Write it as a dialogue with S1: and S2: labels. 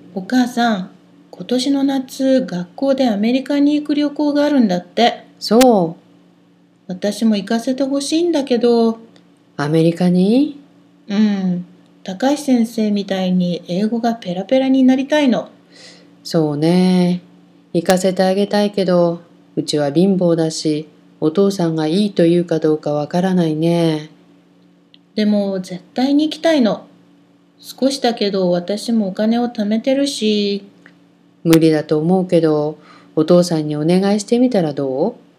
S1: お母さん、今年の夏、学校でアメリカに行く旅行があるんだって。
S2: そう、
S1: 私も行かせてほしいんだけど、
S2: アメリカに。
S1: 高橋先生みたいに英語がペラペラになりたいの。
S2: そうね。行かせてあげたいけど、うちは貧乏だし、お父さんがいいと言うかどうかわからないね。
S1: でも絶対に行きたいの。少しだけど私もお金を貯めてるし、
S2: 無理だと思うけど、お父さんにお願いしてみたらどう？